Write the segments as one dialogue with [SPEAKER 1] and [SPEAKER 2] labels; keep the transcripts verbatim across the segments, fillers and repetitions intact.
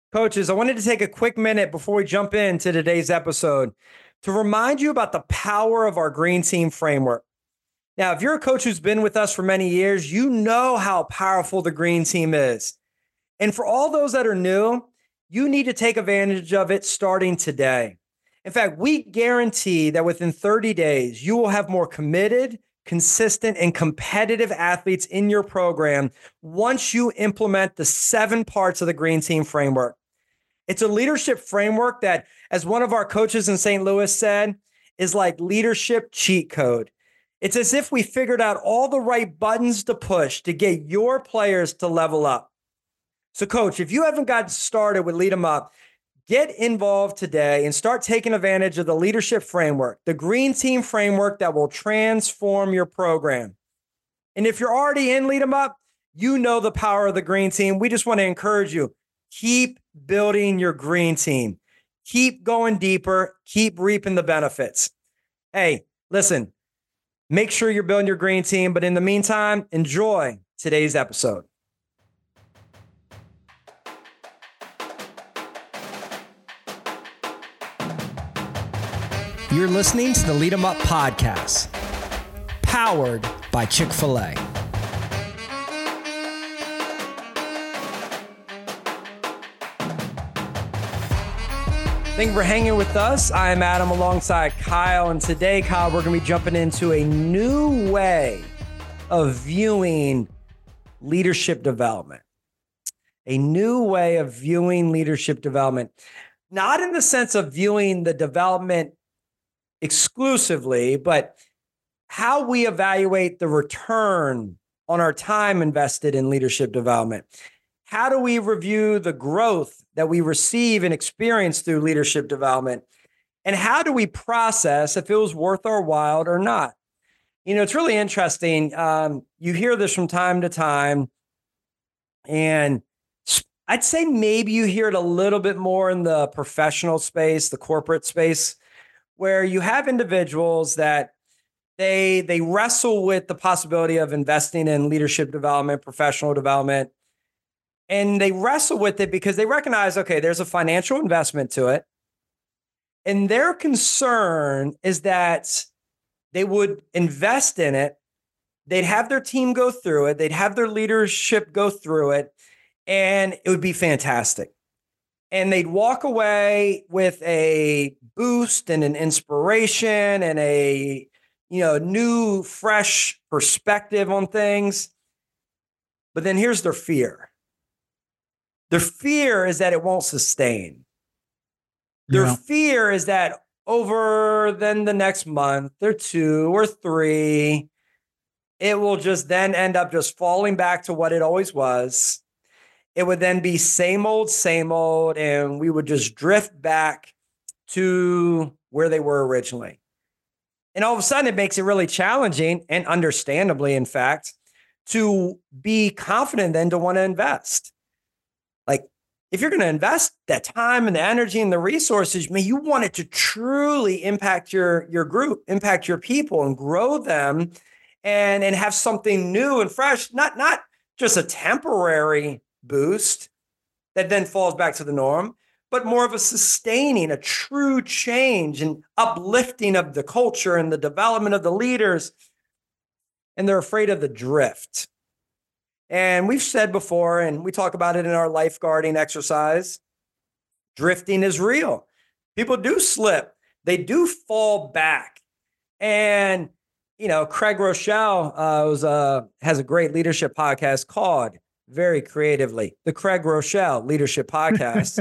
[SPEAKER 1] Coaches, I wanted to take a quick minute before we jump into today's episode to remind you about the power of our Green Team framework. Now, if you're a coach who's been with us for many years, you know how powerful the Green Team is. And for all those that are new, you need to take advantage of it starting today. In fact, we guarantee that within thirty days, you will have more committed, consistent, and competitive athletes in your program once you implement the seven parts of the Green Team framework. It's a leadership framework that, as one of our coaches in Saint Louis said, is like leadership cheat code. It's as if we figured out all the right buttons to push to get your players to level up. So, coach, if you haven't got started with Lead 'em Up, get involved today and start taking advantage of the leadership framework, the Green Team framework that will transform your program. And if you're already in Lead 'em Up, you know the power of the Green Team. We just want to encourage you, keep building your Green Team. Keep going deeper. Keep reaping the benefits. Hey, listen, make sure you're building your Green Team. But in the meantime, enjoy today's episode. You're listening to the Lead 'em Up podcast, powered by Chick-fil-A. Thank you for hanging with us. I am Adam alongside Kyle, and today, Kyle, we're going to be jumping into a new way of viewing leadership development. A new way of viewing leadership development. Not in the sense of viewing the development exclusively, but how we evaluate the return on our time invested in leadership development. How do we review the growth that we receive and experience through leadership development? And how do we process if it was worth our while or not? You know, it's really interesting. Um, you hear this from time to time, and I'd say maybe you hear it a little bit more in the professional space, the corporate space, where you have individuals that they they wrestle with the possibility of investing in leadership development, professional development, and they wrestle with it because they recognize, okay, there's a financial investment to it. And their concern is that they would invest in it, they'd have their team go through it, they'd have their leadership go through it, and it would be fantastic. And they'd walk away with a boost and an inspiration and a, you know, new, fresh perspective on things. But then here's their fear. Their fear is that it won't sustain. Their yeah. fear is that over then the next month or two or three, it will just then end up just falling back to what it always was. It would then be same old, same old, and we would just drift back to where they were originally. And all of a sudden, it makes it really challenging, and understandably, in fact, to be confident then to want to invest. Like, if you're going to invest that time and the energy and the resources, man, you want it to truly impact your, your group, impact your people, and grow them, and, and have something new and fresh, not, not just a temporary boost that then falls back to the norm, but more of a sustaining, a true change and uplifting of the culture and the development of the leaders. And they're afraid of the drift. And we've said before, and we talk about it in our lifeguarding exercise, drifting is real. People do slip. They do fall back. And, you know, Craig Rochelle uh, was, uh, has a great leadership podcast called, very creatively, the Craig Rochelle Leadership Podcast.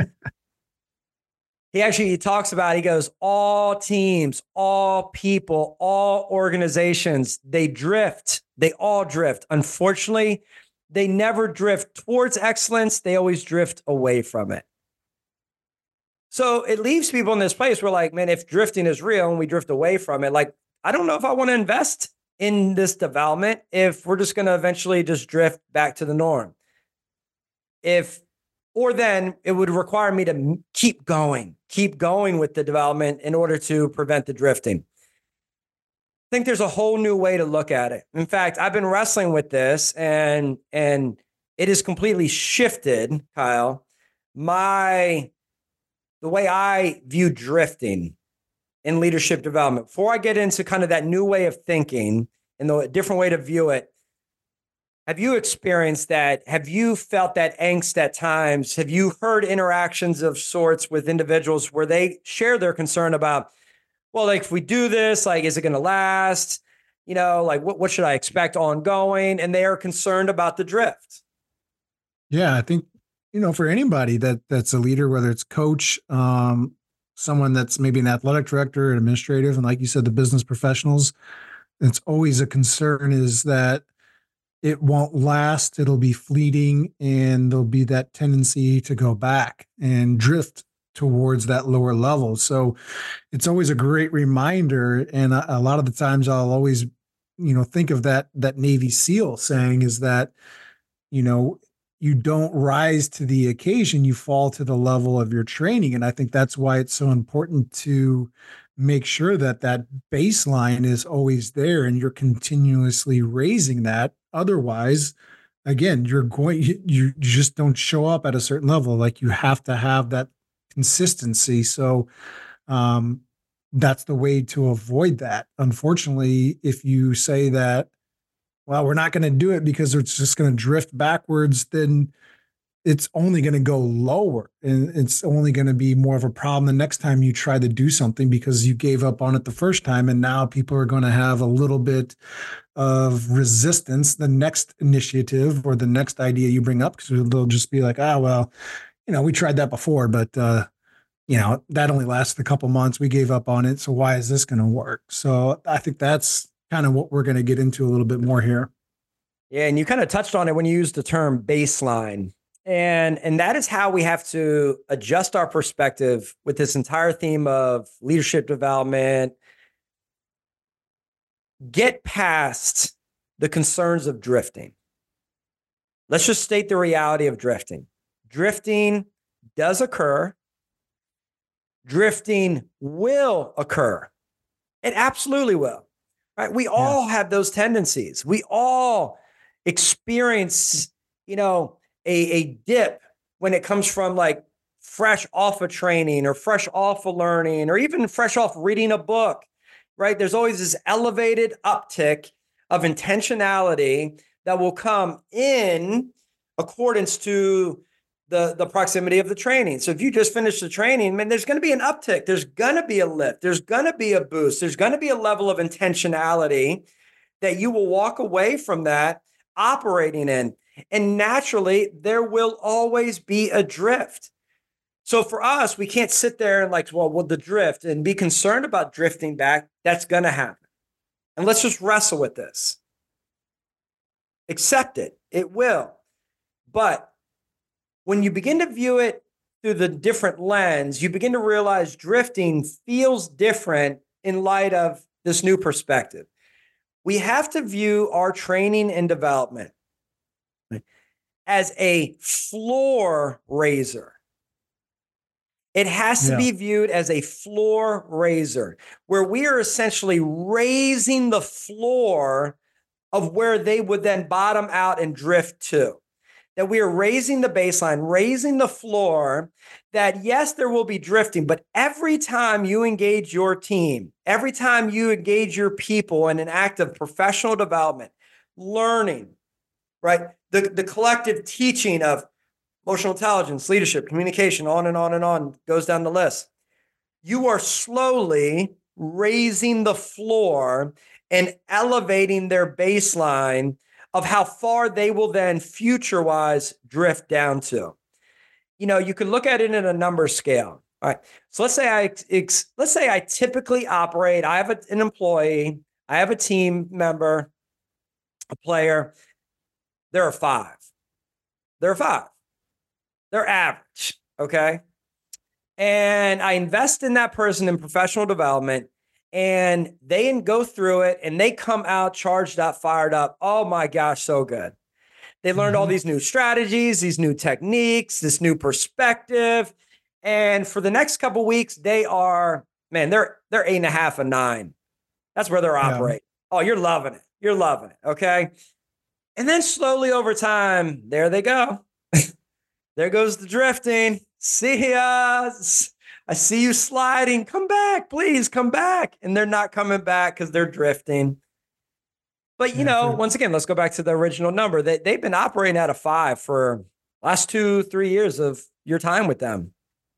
[SPEAKER 1] He actually he talks about, he goes, all teams, all people, all organizations, they drift. They all drift. Unfortunately, they never drift towards excellence. They always drift away from it. So it leaves people in this place where, like, man, if drifting is real and we drift away from it, like, I don't know if I want to invest in this development if we're just going to eventually just drift back to the norm. If, or then it would require me to keep going, keep going with the development in order to prevent the drifting. I think there's a whole new way to look at it. In fact, I've been wrestling with this, and, and it is completely shifted, Kyle, my the way I view drifting in leadership development, before I get into kind of that new way of thinking and the different way to view it, have you experienced that? Have you felt that angst at times? Have you heard interactions of sorts with individuals where they share their concern about, well, like if we do this, like, is it going to last? You know, like what, what should I expect ongoing? And they are concerned about the drift.
[SPEAKER 2] Yeah, I think, you know, for anybody that that's a leader, whether it's coach, um, someone that's maybe an athletic director, an administrative, and like you said, the business professionals, it's always a concern is that it won't last. It'll be fleeting, and there'll be that tendency to go back and drift towards that lower level. So it's always a great reminder. And a, a lot of the times I'll always, you know, think of that, that Navy SEAL saying is that, you know, you don't rise to the occasion, you fall to the level of your training. And I think that's why it's so important to make sure that that baseline is always there and you're continuously raising that. Otherwise, again, you're going, you, you just don't show up at a certain level. Like you have to have that consistency. So, um, that's the way to avoid that. Unfortunately, if you say that, well, we're not going to do it because it's just going to drift backwards, then it's only going to go lower and it's only going to be more of a problem the next time you try to do something because you gave up on it the first time. And now people are going to have a little bit of resistance the next initiative or the next idea you bring up, because they'll just be like, ah, well, you know, we tried that before, but, uh, you know, that only lasted a couple months. We gave up on it. So why is this going to work? So I think that's kind of what we're going to get into a little bit more here.
[SPEAKER 1] Yeah. And you kind of touched on it when you used the term baseline. And, and that is how we have to adjust our perspective with this entire theme of leadership development. Get past the concerns of drifting. Let's just state the reality of drifting. Drifting does occur. Drifting will occur. It absolutely will. Right? We all yeah. have those tendencies. We all experience, you know, a, a dip when it comes from like fresh off of training or fresh off of learning or even fresh off reading a book, right? There's always this elevated uptick of intentionality that will come in accordance to the, the proximity of the training. So if you just finished the training, man, there's going to be an uptick. There's going to be a lift. There's going to be a boost. There's going to be a level of intentionality that you will walk away from that operating in. And naturally, there will always be a drift. So for us, we can't sit there and like, well, well, the drift and be concerned about drifting back. That's going to happen. And let's just wrestle with this. Accept it. It will. But when you begin to view it through the different lens, you begin to realize drifting feels different in light of this new perspective. We have to view our training and development as a floor raiser. It has to yeah. be viewed as a floor raiser, where we are essentially raising the floor of where they would then bottom out and drift to. That we are raising the baseline, raising the floor, that yes, there will be drifting, but every time you engage your team, every time you engage your people in an act of professional development, learning, right? The, the collective teaching of emotional intelligence, leadership, communication, on and on and on, goes down the list. You are slowly raising the floor and elevating their baseline of how far they will then future-wise drift down to. You know, you can look at it in a number scale. All right. So let's say I ex, let's say I typically operate. I have a, an employee. I have a team member, a player. There are five. There are five. They're average. Okay. And I invest in that person in professional development. And they go through it and they come out charged up, fired up. Oh my gosh, so good. They learned mm-hmm. all these new strategies, these new techniques, this new perspective. And for the next couple of weeks, they are, man, they're they're eight and a half and nine. That's where they're yeah. operating. Oh, you're loving it. You're loving it. Okay. And then slowly over time, there they go. There goes the drifting. See ya. I see you sliding. Come back, please come back. And they're not coming back because they're drifting. But, you know, once again, let's go back to the original number. They, they've been operating at a five for last two, three years of your time with them.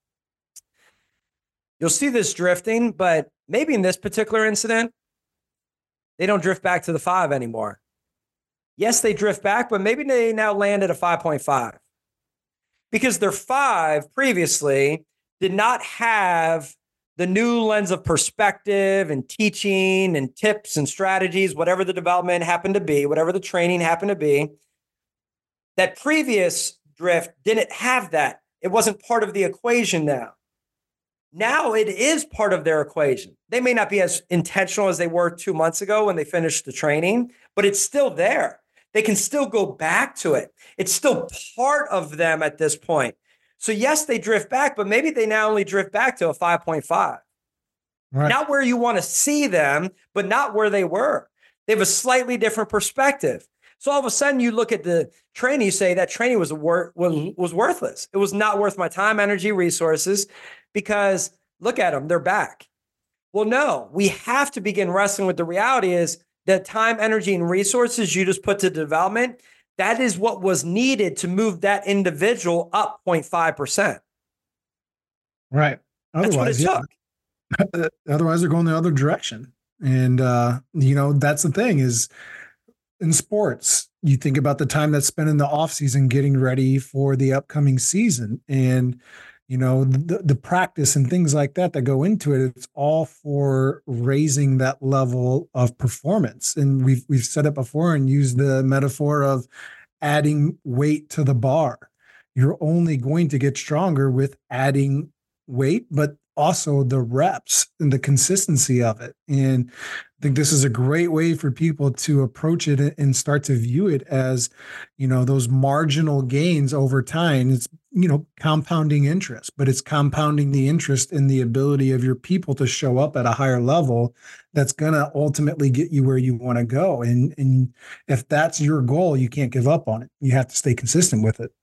[SPEAKER 1] You'll see this drifting, but maybe in this particular incident, they don't drift back to the five anymore. Yes, they drift back, but maybe they now land at a five point five. Because their five previously did not have the new lens of perspective and teaching and tips and strategies, whatever the development happened to be, whatever the training happened to be. That previous drift didn't have that. It wasn't part of the equation now. Now it is part of their equation. They may not be as intentional as they were two months ago when they finished the training, but it's still there. They can still go back to it. It's still part of them at this point. So yes, they drift back, but maybe they now only drift back to a five point five. Right. Not where you want to see them, but not where they were. They have a slightly different perspective. So all of a sudden you look at the training, you say that training was, wor- was, was worthless. It was not worth my time, energy, resources, because look at them, they're back. Well, no, we have to begin wrestling with the reality is that time, energy, and resources you just put to development, that is what was needed to move that individual up zero point five percent.
[SPEAKER 2] Right.
[SPEAKER 1] Otherwise, that's what it
[SPEAKER 2] yeah. took. Otherwise, they're going the other direction. And, uh, you know, that's the thing is in sports, you think about the time that's spent in the off season getting ready for the upcoming season. And, you know, the, the practice and things like that that go into it, it's all for raising that level of performance. And we've we've said it before and used the metaphor of adding weight to the bar. You're only going to get stronger with adding weight, but also the reps and the consistency of it. And I think this is a great way for people to approach it and start to view it as, you know, those marginal gains over time. It's, you know, compounding interest, but it's compounding the interest in the ability of your people to show up at a higher level that's going to ultimately get you where you want to go. And, and if that's your goal, you can't give up on it. You have to stay consistent with it.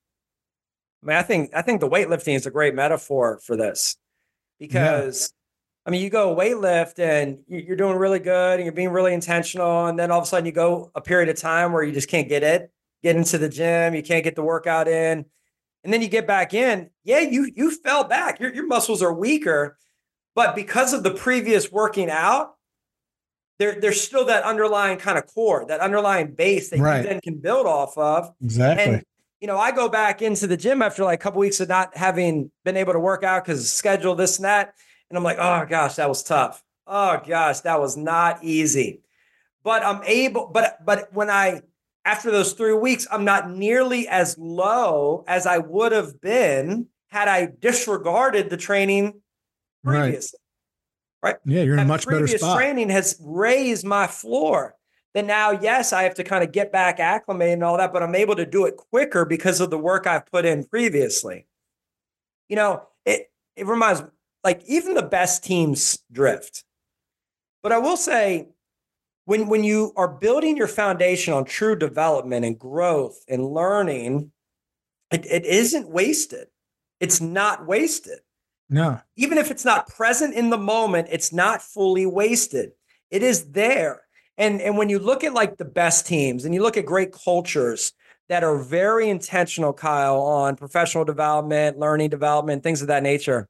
[SPEAKER 1] I mean, I think, I think the weightlifting is a great metaphor for this because yeah. I mean, you go weightlift and you're doing really good and you're being really intentional. And then all of a sudden you go a period of time where you just can't get it, get into the gym. You can't get the workout in. And then you get back in. Yeah, you you fell back. Your, your muscles are weaker. But because of the previous working out, there, there's still that underlying kind of core, that underlying base that right. you then can build off of.
[SPEAKER 2] Exactly.
[SPEAKER 1] And, you know, I go back into the gym after like a couple weeks of not having been able to work out because of schedule, this and that. And I'm like, oh, gosh, that was tough. Oh, gosh, that was not easy. But I'm able, but but when I, after those three weeks, I'm not nearly as low as I would have been had I disregarded the training previously. Right? right?
[SPEAKER 2] Yeah, you're in
[SPEAKER 1] that
[SPEAKER 2] a much better spot.
[SPEAKER 1] Previous training has raised my floor. Then now, yes, I have to kind of get back acclimated and all that, but I'm able to do it quicker because of the work I've put in previously. You know, it it reminds me, like even the best teams drift. But I will say, When, when you are building your foundation on true development and growth and learning, it, it isn't wasted. It's not wasted.
[SPEAKER 2] No.
[SPEAKER 1] Even if it's not present in the moment, it's not fully wasted. It is there. And, and when you look at like the best teams and you look at great cultures that are very intentional, Kyle, on professional development, learning development, things of that nature,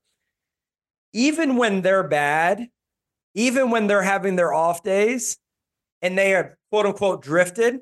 [SPEAKER 1] even when they're bad, even when they're having their off days, and they are quote unquote drifted,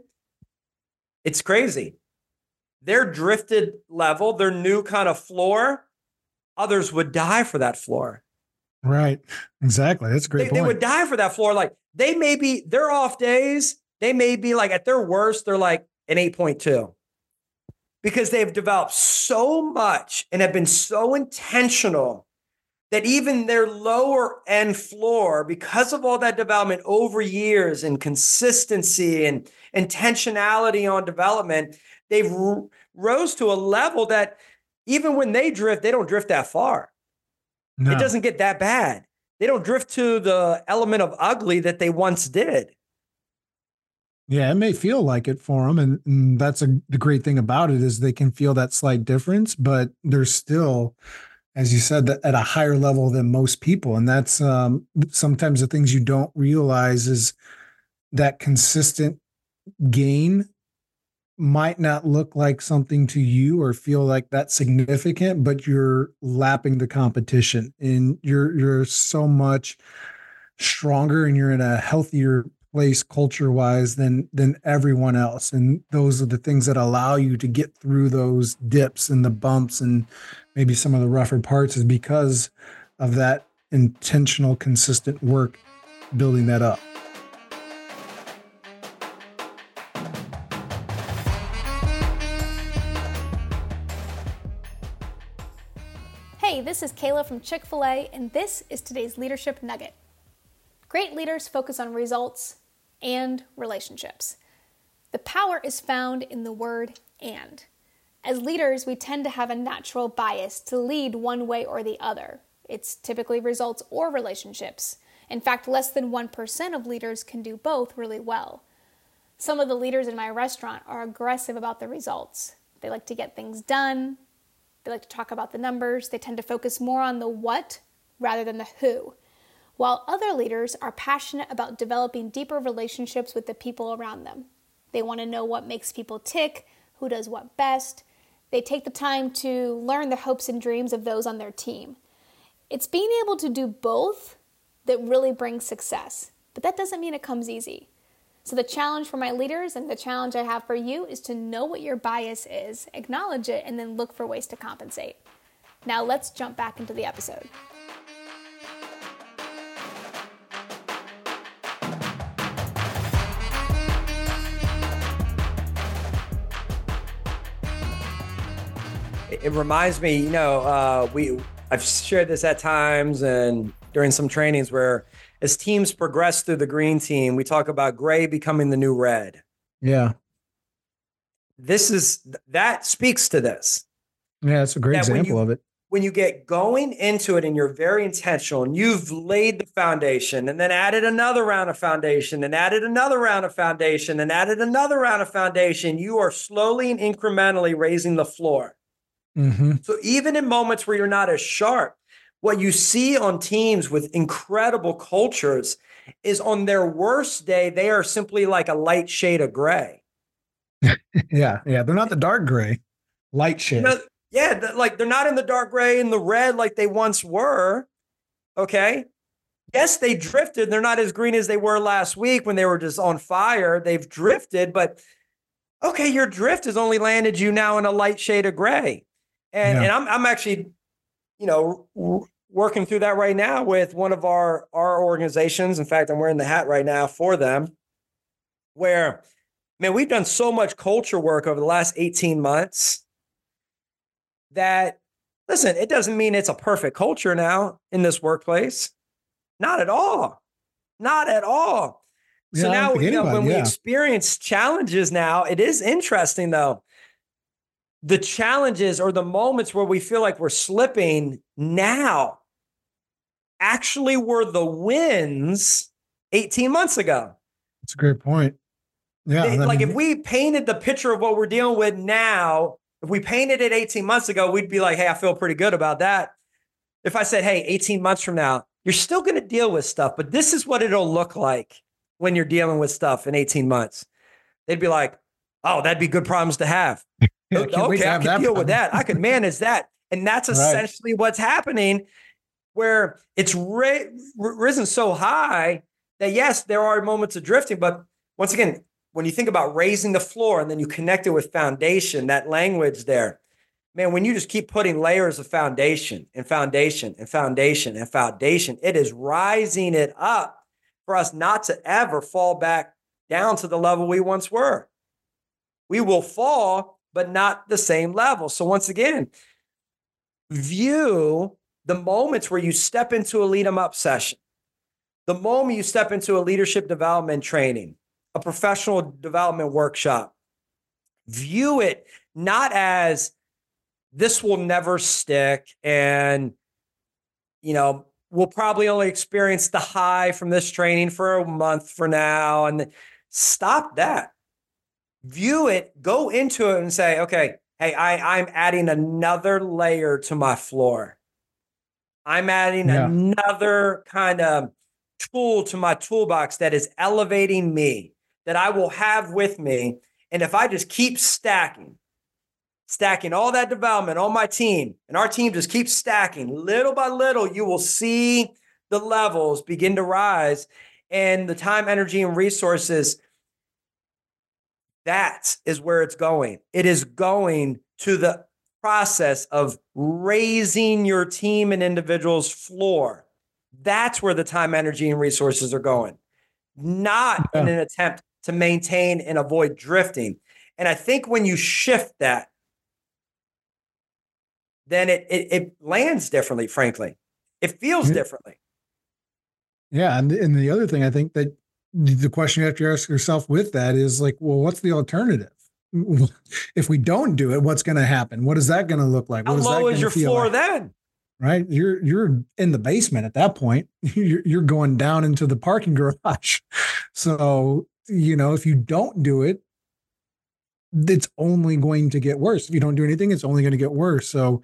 [SPEAKER 1] it's crazy. Their drifted level, their new kind of floor, others would die for that floor.
[SPEAKER 2] Right. Exactly. That's a great
[SPEAKER 1] they,
[SPEAKER 2] point.
[SPEAKER 1] They would die for that floor. Like they may be, their off days, they may be like at their worst, they're like an eight point two because they've developed so much and have been so intentional that even their lower end floor, because of all that development over years and consistency and intentionality on development, they've r- rose to a level that even when they drift, they don't drift that far. No. It doesn't get that bad. They don't drift to the element of ugly that they once did.
[SPEAKER 2] Yeah, it may feel like it for them, and, and that's a the great thing about it is they can feel that slight difference, but they're still, as you said, that at a higher level than most people, and that's um, sometimes the things you don't realize is that consistent gain might not look like something to you or feel like that's significant, but you're lapping the competition, and you're you're so much stronger and you're in a healthier place culture wise than than everyone else, and those are the things that allow you to get through those dips and the bumps and maybe some of the rougher parts is because of that intentional consistent work building that up.
[SPEAKER 3] Hey, this is Kayla from Chick-fil-A, and this is today's Leadership Nugget. Great leaders focus on results and relationships. The power is found in the word and. As leaders, we tend to have a natural bias to lead one way or the other. It's typically results or relationships. In fact, less than one percent of leaders can do both really well. Some of the leaders in my restaurant are aggressive about the results. They like to get things done. They like to talk about the numbers. They tend to focus more on the what rather than the who. While other leaders are passionate about developing deeper relationships with the people around them. They want to know what makes people tick, who does what best. They take the time to learn the hopes and dreams of those on their team. It's being able to do both that really brings success, but that doesn't mean it comes easy. So the challenge for my leaders and the challenge I have for you is to know what your bias is, acknowledge it, and then look for ways to compensate. Now let's jump back into the episode.
[SPEAKER 1] It reminds me, you know, uh, we I've shared this at times and during some trainings where as teams progress through the green team, we talk about gray becoming the new red.
[SPEAKER 2] Yeah.
[SPEAKER 1] This is, that speaks to this.
[SPEAKER 2] Yeah, it's a great
[SPEAKER 1] That when
[SPEAKER 2] example
[SPEAKER 1] you-
[SPEAKER 2] of it.
[SPEAKER 1] When you get going into it and you're very intentional and you've laid the foundation and then added another round of foundation and added another round of foundation and added another round of foundation, you are slowly and incrementally raising the floor.
[SPEAKER 2] Mm-hmm.
[SPEAKER 1] So even in moments where you're not as sharp, what you see on teams with incredible cultures is on their worst day, they are simply like a light shade of gray.
[SPEAKER 2] Yeah, yeah. They're not the dark gray, light shade.
[SPEAKER 1] You know, yeah, the, like they're not in the dark gray and the red like they once were. Okay. Yes, they drifted. They're not as green as they were last week when they were just on fire. They've drifted, but okay, your drift has only landed you now in a light shade of gray. And,
[SPEAKER 2] Yeah.
[SPEAKER 1] and I'm, I'm actually, you know, w- working through that right now with one of our, our organizations. In fact, I'm wearing the hat right now for them, where, man, we've done so much culture work over the last eighteen months that, listen, it doesn't mean it's a perfect culture now in this workplace. Not at all. Not at all. So
[SPEAKER 2] Yeah, I don't
[SPEAKER 1] now,
[SPEAKER 2] think
[SPEAKER 1] you know,
[SPEAKER 2] anybody,
[SPEAKER 1] when we
[SPEAKER 2] yeah.
[SPEAKER 1] experience challenges now, it is interesting though. The challenges or the moments where we feel like we're slipping now actually were the wins eighteen months ago.
[SPEAKER 2] That's a great point. Yeah.
[SPEAKER 1] They-
[SPEAKER 2] I
[SPEAKER 1] like
[SPEAKER 2] mean,
[SPEAKER 1] if we painted the picture of what we're dealing with now, if we painted it eighteen months ago, we'd be like, hey, I feel pretty good about that. If I said, hey, eighteen months from now, you're still going to deal with stuff, but this is what it'll look like when you're dealing with stuff in eighteen months. They'd be like, oh, that'd be good problems to have.
[SPEAKER 2] yeah, I can't wait
[SPEAKER 1] Okay,
[SPEAKER 2] to
[SPEAKER 1] I
[SPEAKER 2] have
[SPEAKER 1] could
[SPEAKER 2] that
[SPEAKER 1] deal with
[SPEAKER 2] problem.
[SPEAKER 1] that. I could manage that. And that's
[SPEAKER 2] Right.
[SPEAKER 1] essentially what's happening, where it's ri- risen so high that, yes, there are moments of drifting. But once again, when you think about raising the floor and then you connect it with foundation, that language there, man, when you just keep putting layers of foundation and foundation and foundation and foundation, it is rising it up for us not to ever fall back down to the level we once were. We will fall, but not the same level. So once again, view the moments where you step into a lead 'em up session, the moment you step into a leadership development training, a professional development workshop, view it not as this will never stick and, you know, we'll probably only experience the high from this training for a month for now. And Stop that. View it, go into it and say, okay, hey, I, I'm adding another layer to my floor. I'm adding
[SPEAKER 2] Yeah.
[SPEAKER 1] another kind of tool to my toolbox that is elevating me, that I will have with me. And if I just keep stacking, stacking all that development on my team, and our team just keeps stacking little by little, you will see the levels begin to rise, and the time, energy, and resources, that is where it's going. It is going to the process of raising your team and individual's floor. That's where the time, energy, and resources are going, not
[SPEAKER 2] Yeah.
[SPEAKER 1] in an attempt to maintain and avoid drifting. And I think when you shift that, then it it, it lands differently, frankly. It feels
[SPEAKER 2] Yeah.
[SPEAKER 1] differently.
[SPEAKER 2] Yeah. And, and the other thing I think that the question you have to ask yourself with that is like, well, what's the alternative? If we don't do it, what's going to happen? What is that going to look like?
[SPEAKER 1] How
[SPEAKER 2] What is that
[SPEAKER 1] low
[SPEAKER 2] going
[SPEAKER 1] is
[SPEAKER 2] to
[SPEAKER 1] your
[SPEAKER 2] feel
[SPEAKER 1] floor
[SPEAKER 2] like?
[SPEAKER 1] then?
[SPEAKER 2] Right? You're you're in the basement at that point. You're you're going down into the parking garage. So, you know, if you don't do it, it's only going to get worse. If you don't do anything, it's only going to get worse. So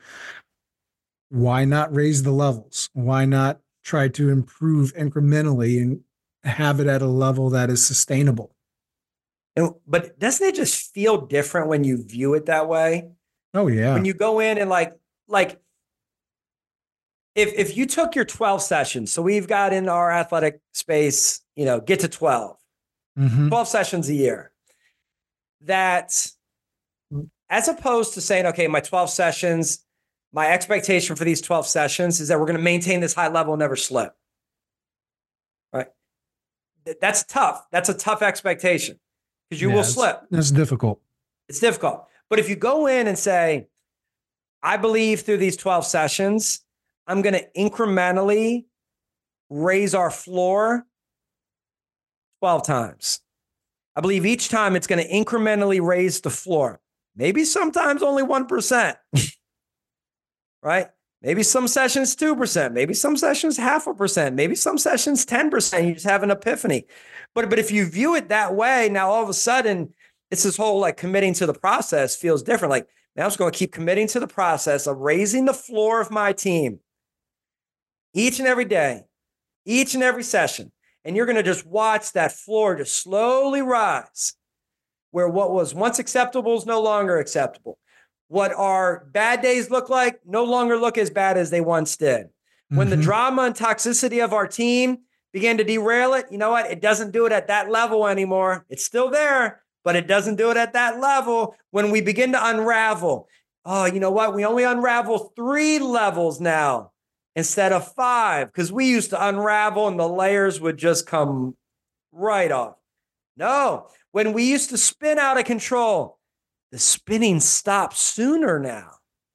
[SPEAKER 2] why not raise the levels? Why not try to improve incrementally and have it at a level that is sustainable?
[SPEAKER 1] And, but doesn't it just feel different when you view it that way?
[SPEAKER 2] Oh yeah.
[SPEAKER 1] When you go in and like, like if if you took your twelve sessions, so we've got in our athletic space, you know, get to twelve,
[SPEAKER 2] Mhm.
[SPEAKER 1] twelve sessions a year, that as opposed to saying, okay, my twelve sessions, my expectation for these twelve sessions is that we're going to maintain this high level and never slip. Right? Th- That's tough. That's a tough expectation because you
[SPEAKER 2] Yeah,
[SPEAKER 1] will
[SPEAKER 2] it's-
[SPEAKER 1] slip.
[SPEAKER 2] That's difficult.
[SPEAKER 1] It's difficult. But if you go in and say, I believe through these twelve sessions, I'm going to incrementally raise our floor twelve times. I believe each time it's going to incrementally raise the floor. Maybe sometimes only one percent, right? Maybe some sessions two percent, maybe some sessions half a percent, maybe some sessions ten percent. You just have an epiphany. But, but if you view it that way, now all of a sudden, it's this whole like committing to the process feels different. Like, now I'm just going to keep committing to the process of raising the floor of my team each and every day, each and every session. And you're going to just watch that floor just slowly rise, where what was once acceptable is no longer acceptable. What our bad days look like no longer look as bad as they once did. When the
[SPEAKER 2] Mhm.
[SPEAKER 1] drama and toxicity of our team began to derail it, you know what? It doesn't do it at that level anymore. It's still there, but it doesn't do it at that level. When we begin to unravel, oh, you know what? We only unravel three levels now instead of five, because we used to unravel and the layers would just come right off. No, when we used to spin out of control, the spinning stops sooner now.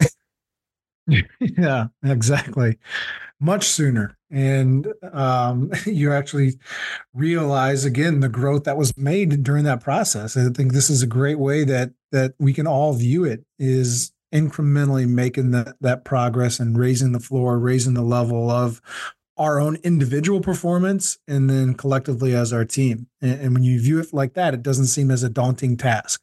[SPEAKER 2] Yeah, exactly. Much sooner. And um, you actually realize again the growth that was made during that process. I think this is a great way that that we can all view it, is incrementally making that that progress and raising the floor, raising the level of our own individual performance, and then collectively as our team. And, and when you view it like that, it doesn't seem as a daunting task.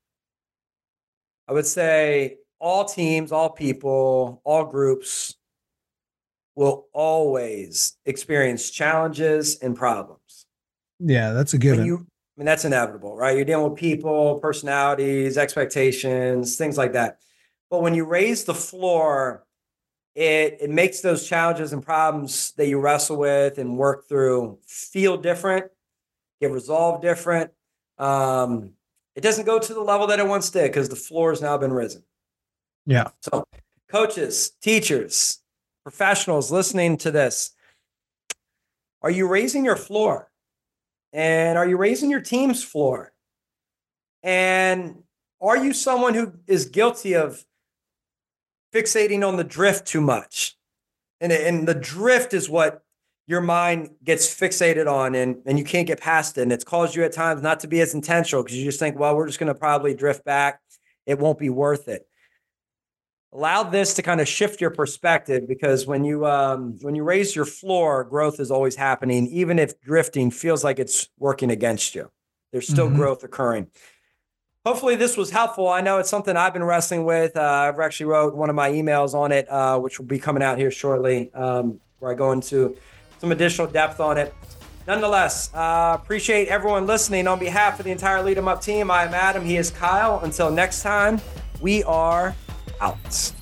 [SPEAKER 1] I would say all teams, all people, all groups will always experience challenges and problems.
[SPEAKER 2] Yeah, that's a
[SPEAKER 1] When
[SPEAKER 2] given.
[SPEAKER 1] you, I mean, that's inevitable, right? You're dealing with people, personalities, expectations, things like that. But when you raise the floor, it it makes those challenges and problems that you wrestle with and work through feel different, get resolved different. Um, it doesn't go to the level that it once did because the floor has now been risen.
[SPEAKER 2] Yeah.
[SPEAKER 1] So, coaches, teachers, professionals listening to this, are you raising your floor? And are you raising your team's floor? And are you someone who is guilty of fixating on the drift too much? And, and the drift is what your mind gets fixated on, and, and you can't get past it. And it's caused you at times not to be as intentional because you just think, well, we're just going to probably drift back. It won't be worth it. Allow this to kind of shift your perspective, because when you um, when you raise your floor, growth is always happening, even if drifting feels like it's working against you. There's still
[SPEAKER 2] Mm-hmm.
[SPEAKER 1] growth occurring. Hopefully this was helpful. I know it's something I've been wrestling with. Uh, I've actually wrote one of my emails on it, uh, which will be coming out here shortly, um, where I go into some additional depth on it. Nonetheless, uh, appreciate everyone listening. On behalf of the entire Lead 'em Up team, I am Adam. He is Kyle. Until next time, we are out.